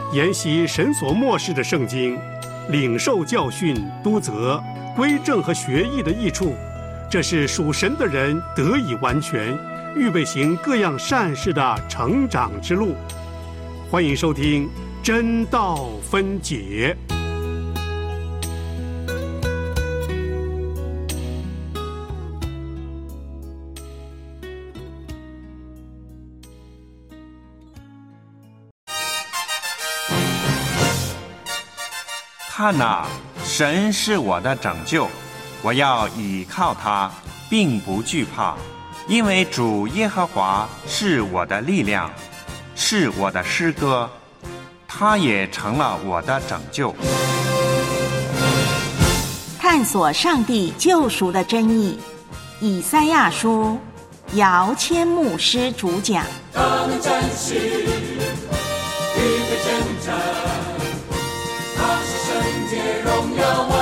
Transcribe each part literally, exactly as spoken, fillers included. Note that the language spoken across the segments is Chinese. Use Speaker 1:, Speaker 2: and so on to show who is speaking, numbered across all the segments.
Speaker 1: 研习神所默示的圣经，领受教训、督责、归正和学义的益处，这是属神的人得以完全，预备行各样善事的成长之路。欢迎收听真道分解。
Speaker 2: 看哪，神是我的拯救，我要倚靠他，并不惧怕，因为主耶和华是我的力量，是我的诗歌，他也成了我的拯救。
Speaker 3: 探索上帝救赎的真意，以赛亚书，姚谦牧师主讲。
Speaker 4: 他能战士，预备征战，他是圣洁荣耀王，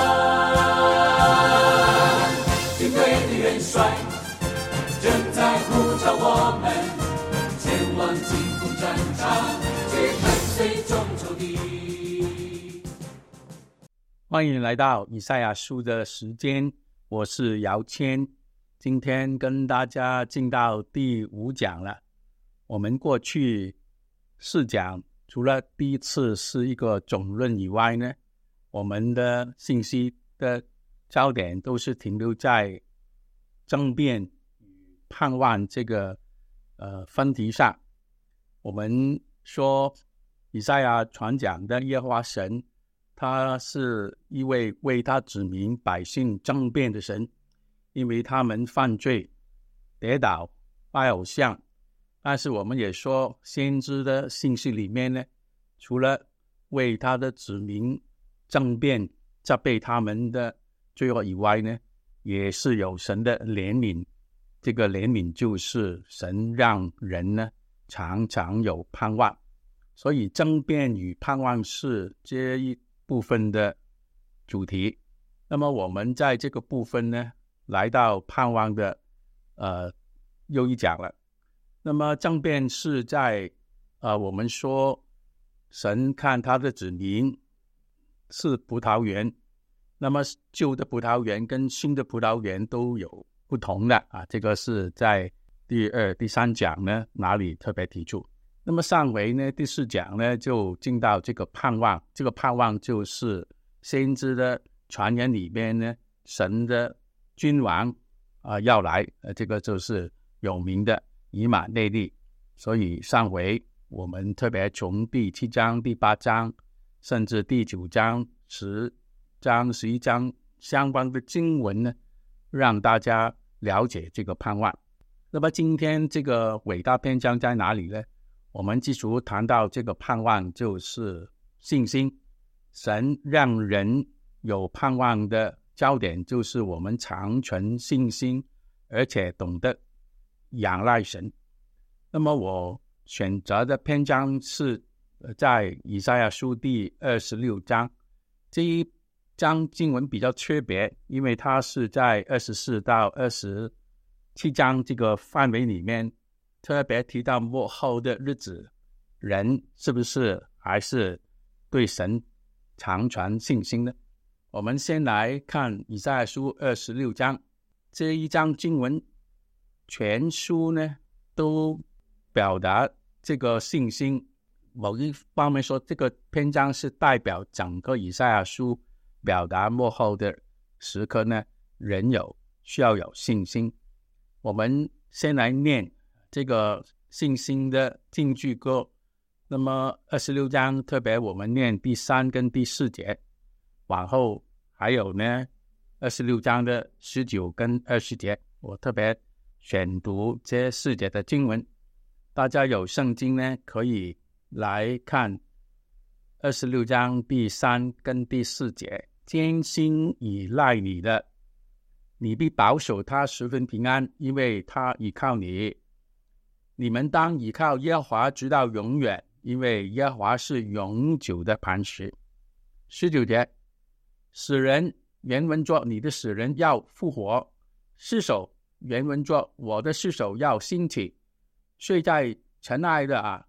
Speaker 4: 军队的元帅正在呼召我们前往进攻战场，去跟随众仇敌。
Speaker 5: 欢迎来到以赛亚书的时间，我是姚谦，今天跟大家进到第五讲了。我们过去四讲除了第一次是一个总论以外呢，我们的信息的焦点都是停留在争辩与盼望这个呃分题上。我们说以赛亚传讲的耶和华神，他是一位为他子民百姓争辩的神，因为他们犯罪跌倒拜偶像。但是我们也说先知的信息里面呢，除了为他的子民争辩责备他们的罪恶以外呢，也是有神的怜悯。这个怜悯就是神让人呢常常有盼望，所以争辩与盼望是这一部分的主题。那么我们在这个部分呢来到盼望的呃又一讲了。那么争辩是在呃我们说神看他的子民是葡萄园，那么旧的葡萄园跟新的葡萄园都有不同的啊，这个是在第二、第三讲呢哪里特别提出。那么上回呢第四讲呢就进到这个盼望，这个盼望就是先知的传言里面呢，神的君王啊、呃、要来，呃这个就是有名的以马内利。所以上回我们特别从第七章、第八章，甚至第九章、十章、十一章相关的经文呢，让大家了解这个盼望。那么今天这个伟大篇章在哪里呢？我们基础谈到这个盼望就是信心，神让人有盼望的焦点就是我们常存信心，而且懂得仰赖神。那么我选择的篇章是在以赛亚书第二十六章，这一章经文比较特别，因为它是在二十四到二十七章这个范围里面特别提到末后的日子，人是不是还是对神常存信心呢？我们先来看以赛亚书二十六章，这一章经文全书呢都表达这个信心。某一方面说，这个篇章是代表整个以赛亚书表达末后的时刻呢，人有需要有信心。我们先来念这个信心的金句歌。那么二十六章特别我们念第三跟第四节，往后还有呢二十六章的十九跟二十节，我特别选读这四节的经文。大家有圣经呢可以来看二十六章第三跟第四节。坚心倚赖你的，你必保守他十分平安，因为他倚靠你。你们当倚靠耶和华直到永远，因为耶和华是永久的磐石。十九节，死人原文作你的死人要复活，尸首原文作我的尸首要兴起。睡在尘埃的啊，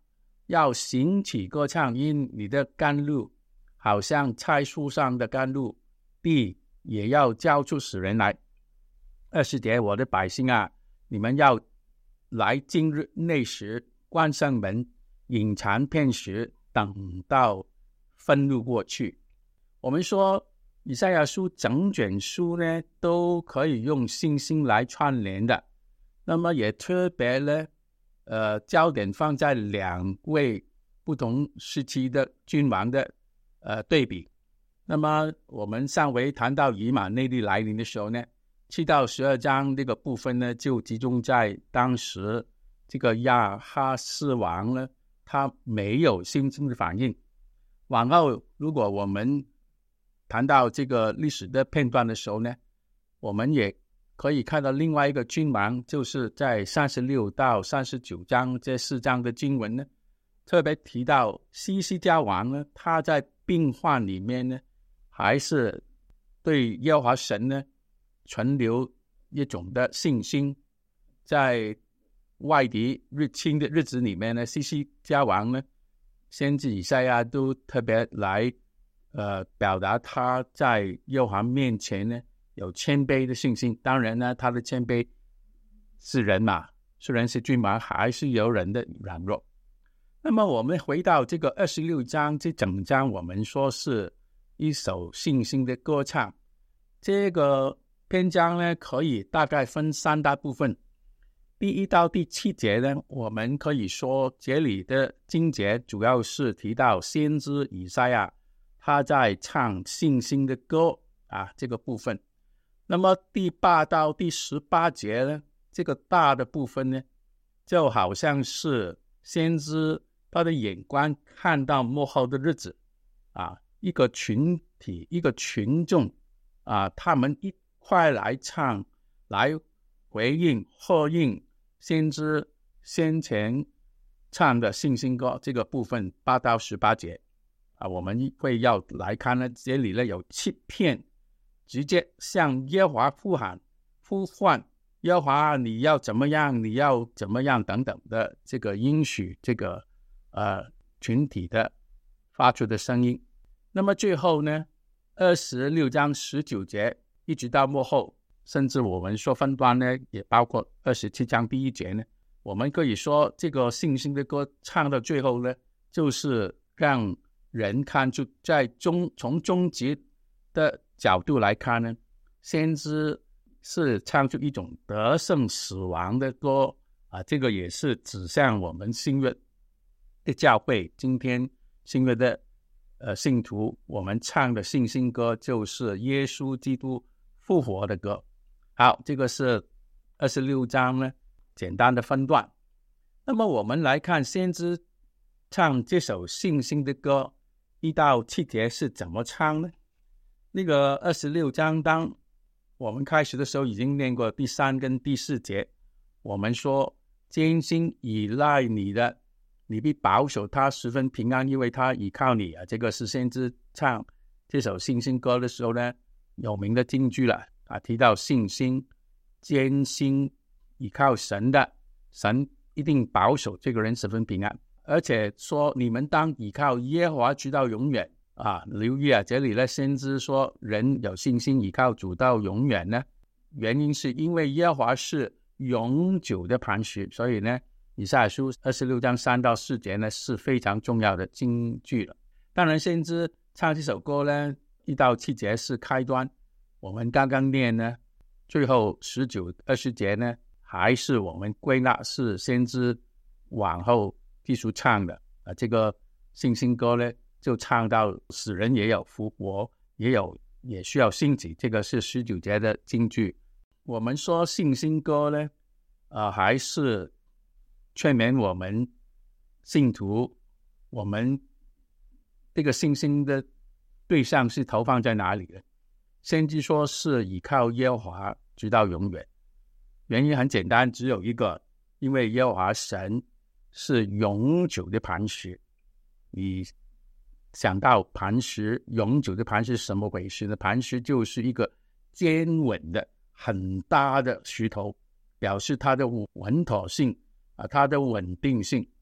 Speaker 5: 要兴起歌唱，因你的甘露好像菜树上的甘露，地也要交出死人来。二十节，我的百姓啊，你们要来今日内时，关上门，隐藏片时，等到愤怒过去。我们说以赛亚书整卷书呢，都可以用信心来串联的。那么也特别呢，呃，焦点放在两位不同时期的君王的呃对比。那么我们上回谈到以马内利来临的时候呢，七到十二章这个部分呢，就集中在当时这个亚哈斯王呢，他没有信心的反应。往后如果我们谈到这个历史的片段的时候呢，我们也可以看到另外一个君王，就是在三十六到三十九章这四章的经文呢，特别提到西西家王呢，他在病患里面呢，还是对耶和华神呢存留一种的信心。在外敌入侵的日子里面呢，西西家王呢，先知以赛亚都特别来呃表达他在耶和华面前呢有谦卑的信心。当然呢，他的谦卑是人嘛，虽然是君王，还是有人的软弱。那么我们回到这个二十六章，这整章我们说是一首信心的歌唱。这个篇章呢，可以大概分三大部分。第一到第七节呢，我们可以说这里的经节主要是提到先知以赛亚他在唱信心的歌啊，这个部分。那么第八到第十八节呢，这个大的部分呢，就好像是先知他的眼光看到末后的日子啊，一个群体一个群众啊，他们一块来唱，来回应呼应先知先前唱的信心歌。这个部分八到十八节啊，我们会要来看呢，这里呢有七片直接向耶和华呼喊呼唤耶和华你要怎么样，你要怎么样等等的这个应许，这个呃群体的发出的声音。那么最后呢，二十六章十九节一直到末后，甚至我们说分段呢，也包括二十七章第一节呢，我们可以说这个信心的歌唱到最后呢，就是让人看出在终从终极的角度来看呢，先知是唱出一种得胜死亡的歌啊，这个也是指向我们新约的教会。今天新约的呃信徒，我们唱的信心歌就是耶稣基督复活的歌。好，这个是二十六章呢简单的分段。那么我们来看先知唱这首信心的歌一到七节是怎么唱呢？那个二十六章当我们开始的时候已经念过第三跟第四节，我们说艰辛依赖你的，你必保守他十分平安，因为他倚靠你啊。这个是先知唱这首信心歌的时候呢有名的金句了啊，提到信心艰辛依靠神的，神一定保守这个人十分平安。而且说你们当倚靠耶和华直到永远啊，留意啊，这里呢先知说人有信心倚靠主到永远呢，原因是因为耶和华是永久的磐石。所以呢以赛亚书二十六章三到四节呢是非常重要的金句了。当然先知唱这首歌呢一到七节是开端，我们刚刚念呢最后十九二十节呢还是我们归纳是先知往后继续唱的啊。这个信心歌呢就唱到死人也有复活，也有也需要兴起，这个是十九节的金句。我们说信心歌呢呃，还是劝勉我们信徒，我们这个信心的对象是投放在哪里呢？先知说是倚靠耶和华直到永远，原因很简单，只有一个，因为耶和华神是永久的磐石。你想到磐石，永久的磐石是什么回事呢？磐石就是一个坚稳的很大的石头，表示它的稳妥性啊，它的稳定性。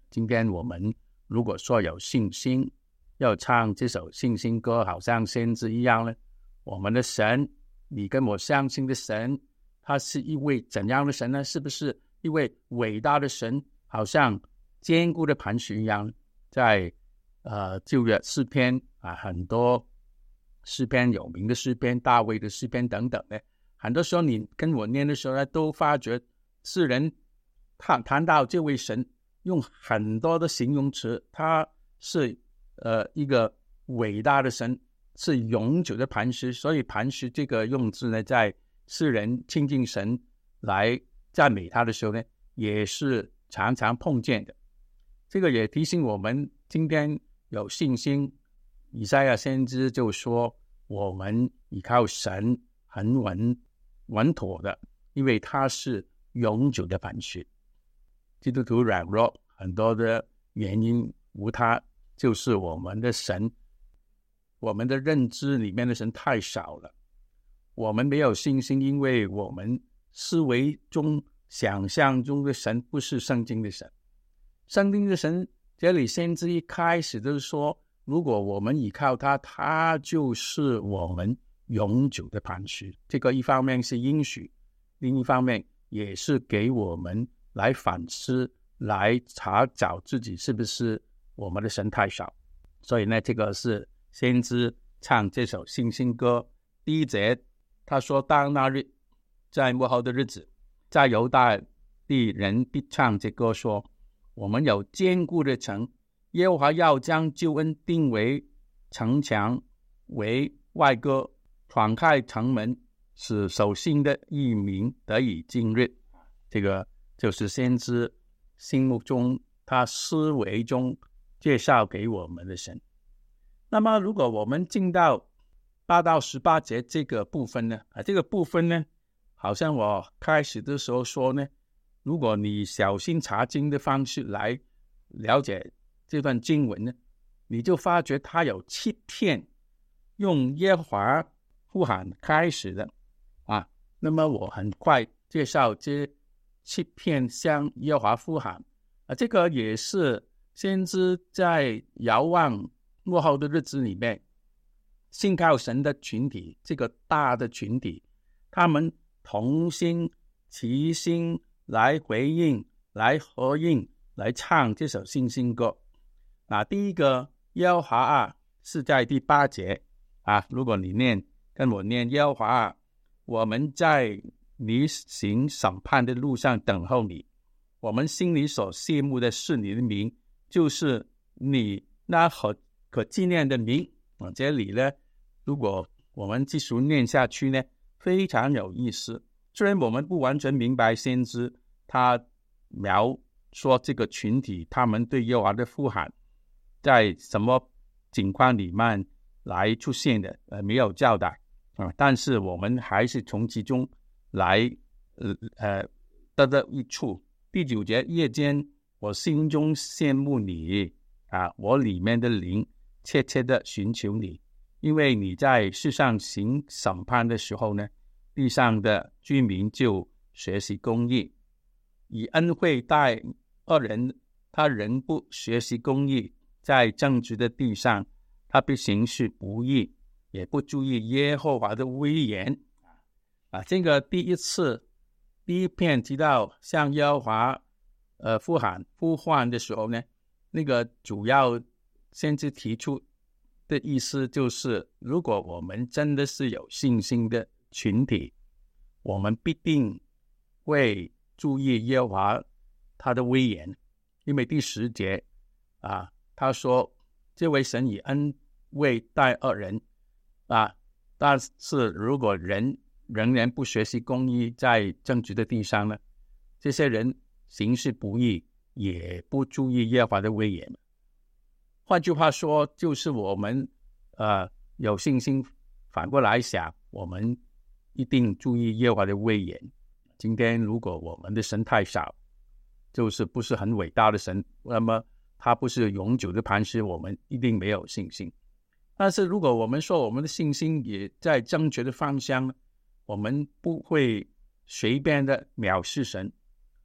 Speaker 5: 今天我们如果说有信心，要唱这首信心歌，好像先知一样呢，我们的神，你跟我相信的神，他是一位怎样的神呢？是不是一位伟大的神，好像坚固的磐石一样？在呃旧约诗篇啊，很多诗篇有名的诗篇，大卫的诗篇等等呢，很多时候你跟我念的时候呢，都发觉诗人谈谈到这位神，用很多的形容词，他是呃一个伟大的神，是永久的磐石。所以磐石这个用字呢，在诗人亲近神来赞美他的时候呢，也是常常碰见的。这个也提醒我们，今天有信心，以赛亚先知就说，我们依靠神很稳稳妥的，因为他是永久的磐石。基督徒软弱很多的原因无他，就是我们的神，我们的认知里面的神太少了，我们没有信心，因为我们思维中想象中的神不是圣经的神。圣经的神，这里先知一开始就是说，如果我们依靠他，他就是我们永久的磐石。这个一方面是应许，另一方面也是给我们来反思，来查找自己是不是我们的神太少。所以呢，这个是先知唱这首信心歌。第一节他说，当那日，在末后的日子，在犹大地人必唱这歌说，我们有坚固的城，耶和华要将救恩定为城墙，为外郭，敞开城门，使守信的义民得以进入。这个就是先知心目中他思维中介绍给我们的神。那么如果我们进到八到十八节这个部分呢，啊，这个部分呢，好像我开始的时候说呢，如果你小心查经的方式来了解这段经文呢，你就发觉它有七篇用耶和华呼喊开始的啊。那么我很快介绍这七篇向耶和华呼喊啊，这个也是先知在遥望末后的日子里面，信靠神的群体，这个大的群体，他们同心齐心来回应，来合应，来唱这首信心歌。那第一个耶和华啊，是在第八节啊。如果你念跟我念，耶和华啊，我们在你行审判的路上等候你，我们心里所羡慕的是你的名，就是你那可可纪念的名啊。这里呢，如果我们继续念下去呢，非常有意思。虽然我们不完全明白先知他描说这个群体他们对耶和华的呼喊在什么情况里面来出现的，呃，没有交代啊。但是我们还是从其中来呃呃得到一处。第九节，夜间我心中羡慕你啊，我里面的灵切切的寻求你，因为你在世上行审判的时候呢，地上的居民就学习公义，以恩惠待恶人，他人不学习公义，在正直的地上，他必行事不义，也不注意耶和华的威严啊。这个第一次第一篇提到向耶和华呃呼喊呼唤的时候呢，那个主要先知提出的意思就是，如果我们真的是有信心的群体，我们必定会注意耶和华他的威严。因为第十节啊，他说这位神以恩惠待恶人啊，但是如果人仍然不学习公义，在正直的地上呢，这些人行事不义，也不注意耶和华的威严。换句话说，就是我们呃有信心，反过来想，我们一定注意耶和华的威严。今天如果我们的神太少，就是不是很伟大的神，那么他不是永久的磐石，我们一定没有信心。但是如果我们说我们的信心也在正确的方向，我们不会随便的藐视神，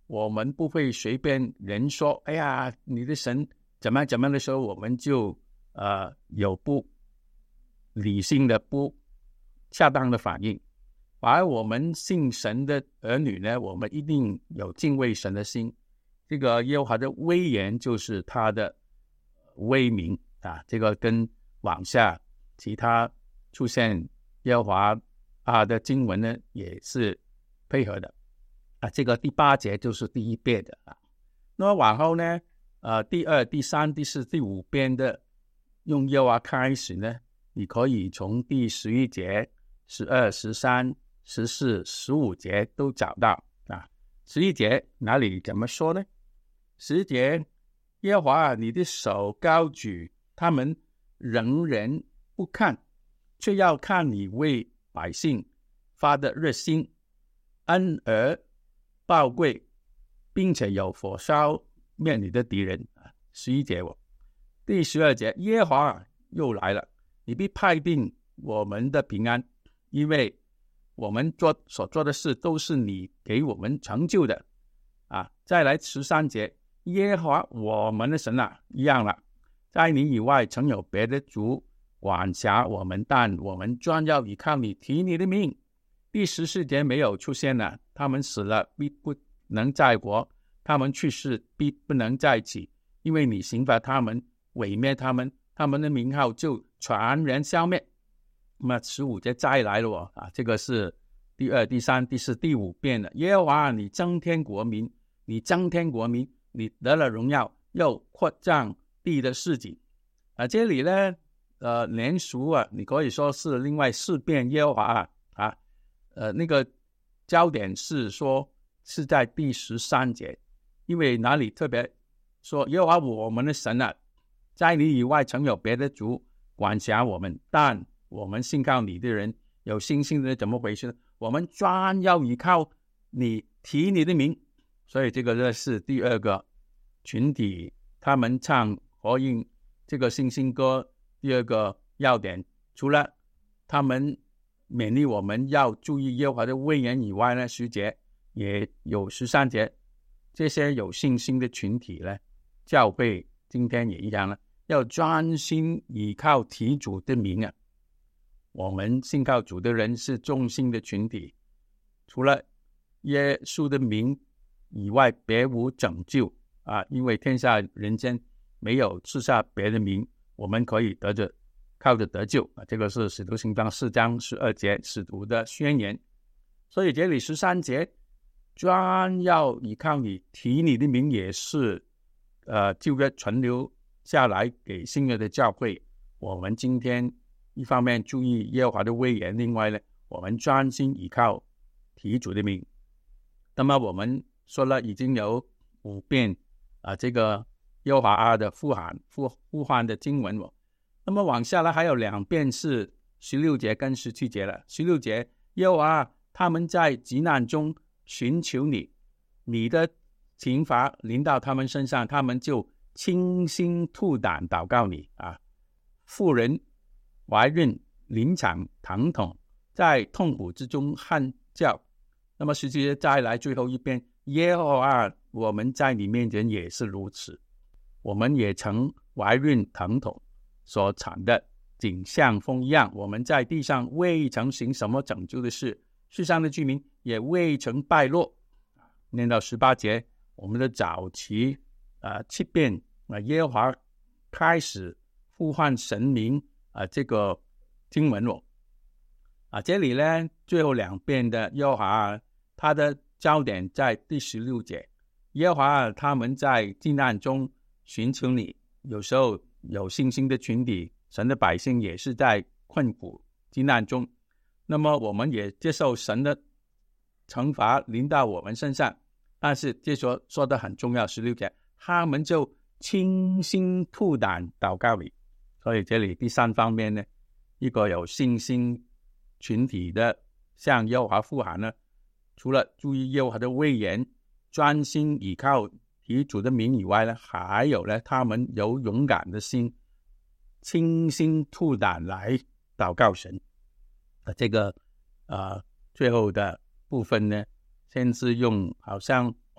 Speaker 5: 我们不会随便人说，哎呀，你的神怎么样怎么样的时候，我们就呃有不理性的、不恰当的反应。反而我们信神的儿女呢，我们一定有敬畏神的心。这个耶和华的威严就是他的威名啊，这个跟往下其他出现耶和华啊的经文呢也是配合的啊。这个第八节就是第一遍的啊。那么往后呢，呃，第二、第三、第四、第五遍的用耶和华开始呢，你可以从第十一节、十二、十三、十四、十五节都找到啊。十一节哪里怎么说呢？十一节，耶和华你的手高举，他们仍然不看，却要看你为百姓发的热心，恩而报贵，并且有火烧灭你的敌人。十一节哦，第十二节，耶和华又来了，你必派定我们的平安，因为我们做所做的事都是你给我们成就的啊。再来十三节，耶和华我们的神啊，一样了，在你以外曾有别的族管辖我们，但我们专要依靠你，提你的名。第十四节没有出现了，他们死了必不能再活，他们去世必不能再起，因为你刑罚他们，毁灭他们，他们的名号就全然消灭。那么十五节再来了哦啊，这个是第二、第三、第四、第五遍了。耶和华你增添国民，你增添国民，你得了荣耀，又扩张地的事情啊。这里呢，呃，连续啊，你可以说是另外四遍耶和华啊啊，呃，那个焦点是说是在第十三节，因为哪里特别说耶和华我们的神啊，在你以外曾有别的族管辖我们，但我们信靠你的人有信心的人怎么回事呢？我们专要依靠你，提你的名。所以这个是第二个群体，他们唱回应这个信心歌第二个要点，除了他们勉励我们要注意耶和华的威严以外呢，十节也有十三节，这些有信心的群体呢，教会今天也一样了，要专心依靠提主的名啊。我们信靠主的人是众信的群体，除了耶稣的名以外别无拯救啊！因为天下人间没有赐下别的名，我们可以得着靠着得救啊！这个是使徒行传四章十二节使徒的宣言。所以这里十三节专要依靠你，提你的名，也是呃旧约传流下来给新约的教会。我们今天一方面注意耶和华的威严，另外呢，我们专心依靠提主的名。那么我们说了已经有五遍啊，这个耶和华的呼喊呼呼唤的经文哦。那么往下来还有两遍是十六节跟十七节了。十六节，耶和华他们在急难中寻求你，你的刑罚临到他们身上，他们就倾心吐胆祷告你啊。妇人怀孕临产疼痛，在痛苦之中喊叫。那么实际再来最后一遍，耶和华我们在你面前也是如此，我们也曾怀孕疼痛，所产的景像风一样，我们在地上未曾行什么拯救的事，世上的居民也未曾败落。念到十八节，我们的早期啊七遍啊耶和华开始呼唤神明啊这个经文哦啊，这里呢最后两遍的耶和华，他的焦点在第十六节，耶和华他们在急难中寻求你。有时候有信心的群体，神的百姓也是在困苦急难中，那么我们也接受神的惩罚临到我们身上，但是这说说的很重要，十六节他们就倾心吐胆祷告你。所以这里第三方面呢，一个有信心群体的向耶和华呼喊呢，除了注意耶和华的威严，专心倚靠提主的名以外呢，还有呢，他们有勇敢的心，倾心吐胆来祷告神。啊，这个呃最后的部分呢，先是用好像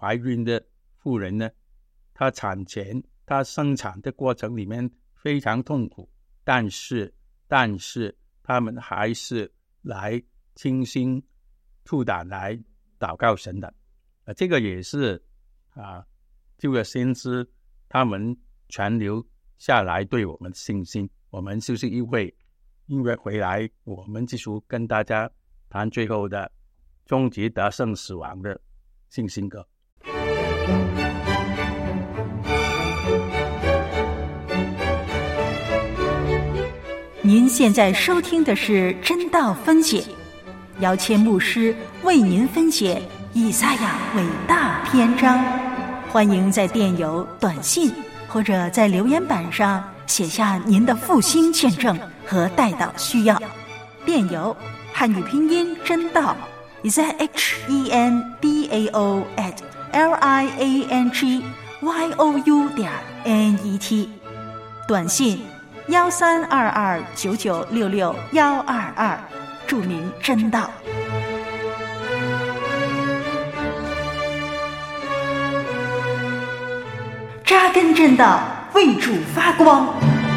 Speaker 5: 怀孕的妇人呢，她产前她生产的过程里面非常痛苦，但是但是他们还是来倾心吐胆来祷告神的。呃，这个也是啊，旧约先知他们传留下来对我们的信心。我们休息一会，音乐回来，我们继续跟大家谈最后的终极得胜死亡的信心歌。
Speaker 6: 您现在收听的是真道分解，姚谦牧师为您分解以赛亚伟大篇章。欢迎在电邮、短信或者在留言板上写下您的复兴见证和代祷需要。电邮汉语拼音真道 z h e n d a o at l i a n g y o u 点 n e t。短信幺三二二九九六六幺二二，注明真道。扎根真道，为主发光。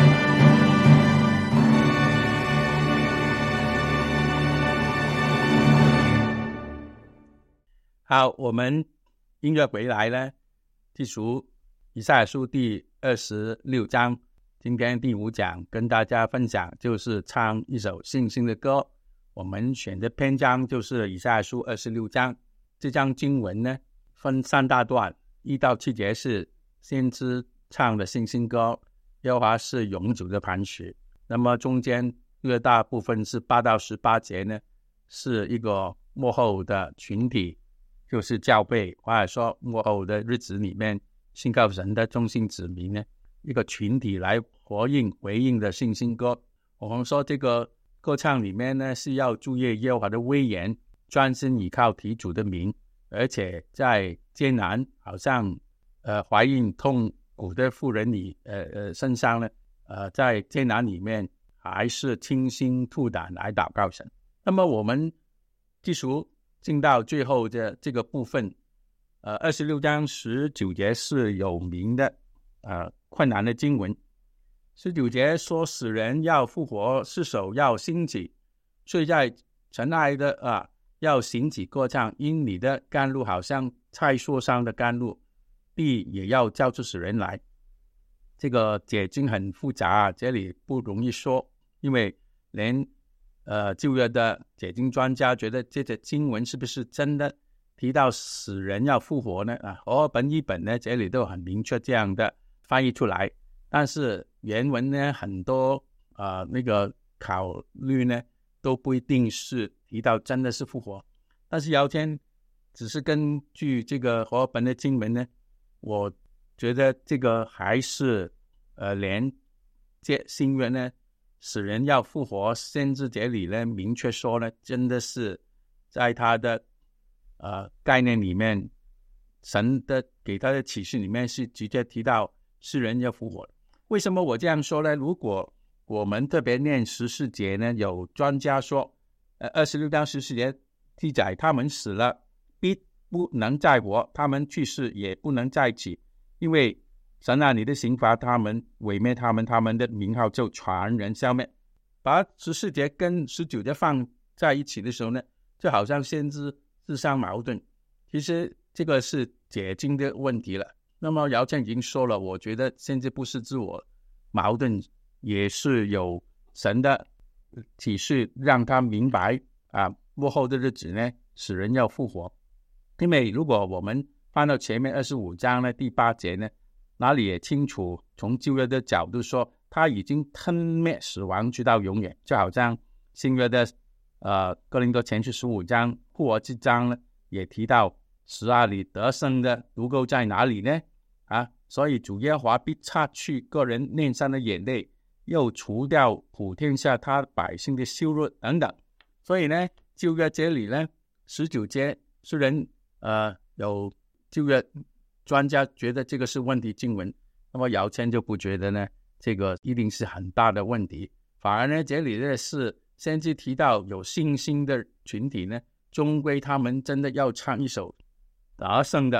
Speaker 5: 好，我们音乐回来呢，继续以赛亚书第二十六章。今天第五讲跟大家分享就是唱一首信心的歌。我们选的篇章就是以赛亚书二十六章。这章经文呢分三大段，一到七节是先知唱的信心歌，耶和华是永久的磐石。那么中间越大部分是八到十八节呢，是一个末后的群体，就是教会，或者说末后的日子里面信靠神的忠心子民呢，一个群体来回应回应的信心歌。我们说这个歌唱里面呢，是要注意耶和华的威严，专心倚靠提主的名，而且在艰难好像呃怀孕痛苦的妇人里呃呃身上呢，呃在艰难里面还是倾心吐胆来祷告神。那么我们继续进到最后的这个部分，呃二十六章十九节是有名的呃困难的经文。十九节说死人要复活，尸首要兴起，睡在尘埃的啊要醒起歌唱，因你的甘露好像菜树上的甘露，地也要叫出死人来。这个解经很复杂，这里不容易说，因为连呃旧约的解经专家觉得这个经文是不是真的提到死人要复活呢？啊，和合本译本呢这里都很明确这样的翻译出来，但是原文呢很多呃那个考虑呢都不一定是提到真的是复活。但是姚谦只是根据这个和合本的经文呢，我觉得这个还是呃连这新约呢死人要复活，先知这里呢明确说呢，真的是在他的呃概念里面，神的给他的启示里面是直接提到世人要复活的。为什么我这样说呢？如果我们特别念十四节呢，有专家说呃二十六章十四节记载他们死了必不能再活，他们去世也不能再起，因为神啊，你的刑罚他们，毁灭他们，他们的名号就传人消灭。把十四节跟十九节放在一起的时候呢，就好像先知自相矛盾。其实这个是解经的问题了。那么姚谦已经说了，我觉得先知不是自我矛盾，也是有神的启示让他明白啊，末后的日子呢，死人要复活。因为如果我们翻到前面二十五章呢第八节呢，那里也清楚从旧约的角度说，他已经吞灭死亡直到永远。就好像新约的呃哥林多前书十五章复活之章呢，也提到死啊，你得胜的足够在哪里呢？啊，所以主耶和华必擦去个人面上的眼泪，又除掉普天下他百姓的羞辱等等。所以呢，旧约这里呢十九节虽然呃有旧约专家觉得这个是问题经文，那么姚谦就不觉得呢这个一定是很大的问题，反而呢这里呢是先知提到有信心的群体呢，终归他们真的要唱一首得胜的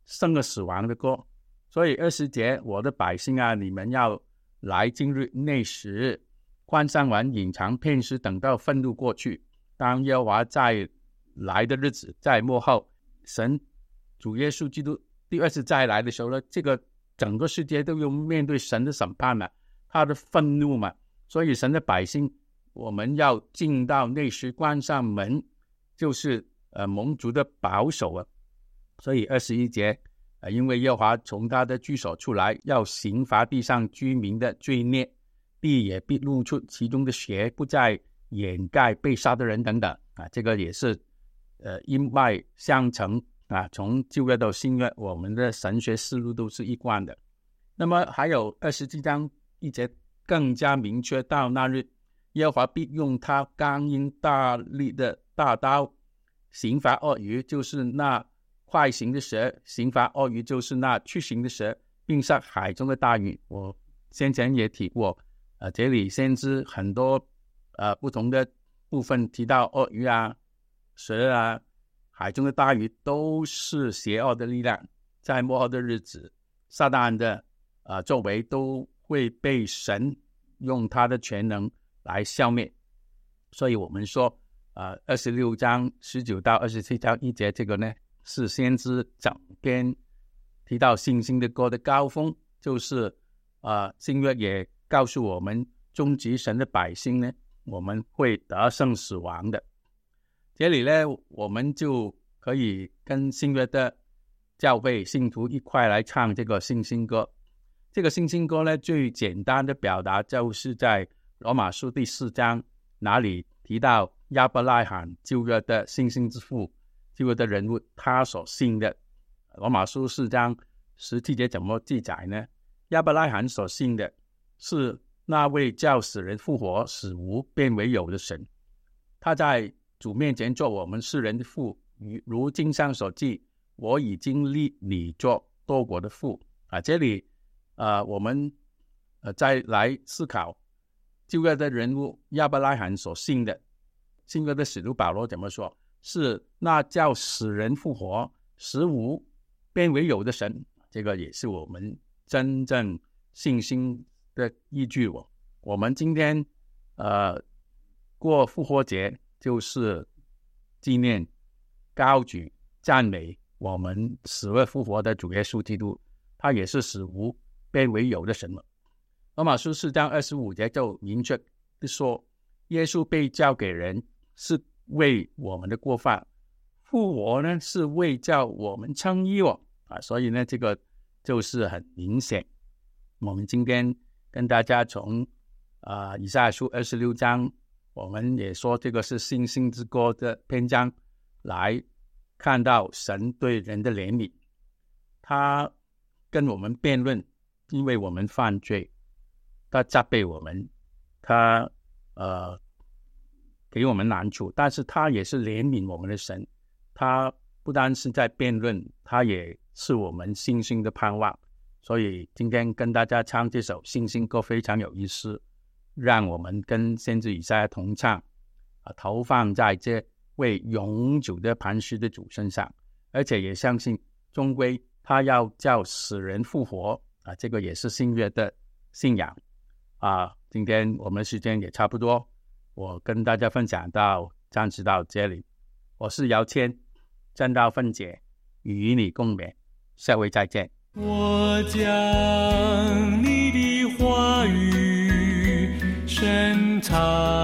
Speaker 5: 胜了死亡的歌。所以二十节，我的百姓啊，你们要来今日内食，观赏完隐藏片时，等到愤怒过去，当耶和华再来的日子，在末后，神主耶稣基督第二次再来的时候呢，这个整个世界都要面对神的审判嘛，他的愤怒嘛，所以神的百姓我们要进到内室，关上门，就是呃蒙主的保守啊。所以二十一节，呃，因为耶和华从他的居所出来，要刑罚地上居民的罪孽，地也必露出其中的血，不再掩盖被杀的人等等啊，这个也是呃一脉相承啊，从旧约到新约，我们的神学思路都是一贯的。那么还有二十七章一节更加明确，到那日，耶和华必用他刚硬大力的大刀刑罚鳄鱼，就是那快行的蛇；刑罚鳄鱼，就是那去行的蛇，并杀海中的大鱼。我先前也提过，呃，这里先知很多呃不同的部分提到鳄鱼啊、蛇啊、海中的大鱼都是邪恶的力量，在末后的日子，撒旦的呃作为都会被神用他的全能来消灭。所以我们说呃二十六章十九到二十七章一节，这个呢是先知整篇提到信心的歌的高峰，就是呃新约也告诉我们，终极神的百姓呢，我们会得胜死亡的。这里呢，我们就可以跟新约的教会信徒一块来唱这个信心歌。这个信心歌呢，最简单的表达就是在罗马书第四章哪里提到亚伯拉罕旧约的信心之父，旧约的人物，他所信的。罗马书四章十七节怎么记载呢？亚伯拉罕所信的是那位叫死人复活，使无变为有的神，他在主面前做我们世人的父，如经上所记，我已经立你做多国的父啊。这里呃，我们呃再来思考旧约的人物亚伯拉罕所信的，新约的使徒保罗怎么说？是那叫死人复活，使无变为有的神。这个也是我们真正信心的依据。我我们今天呃过复活节，就是纪念高举赞美我们死而复活的主耶稣基督，他也是使无变为有的神了。罗马书四章二十五节就明确的说，耶稣被交给人是为我们的过犯，复活呢是为叫我们称义哦啊，所以呢这个就是很明显。我们今天跟大家从啊、呃、以赛亚书二十六章，我们也说这个是信心之歌的篇章，来看到神对人的怜悯，他跟我们辩论，因为我们犯罪，他责备我们，他呃给我们难处，但是他也是怜悯我们的神，他不单是在辩论，他也是我们信心的盼望。所以今天跟大家唱这首信心歌非常有意思，让我们跟先知以赛亚同唱，啊，投放在这位永久的磐石的主身上，而且也相信终归他要叫死人复活啊，这个也是新约的信仰啊。今天我们时间也差不多，我跟大家分享到暂时到这里。我是姚谦，正道分解，与你共勉，下回再见。
Speaker 4: 我将你的话语深藏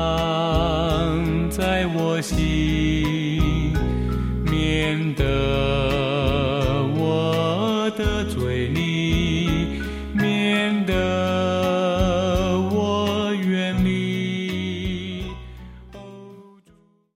Speaker 4: 在我心，免得我的嘴里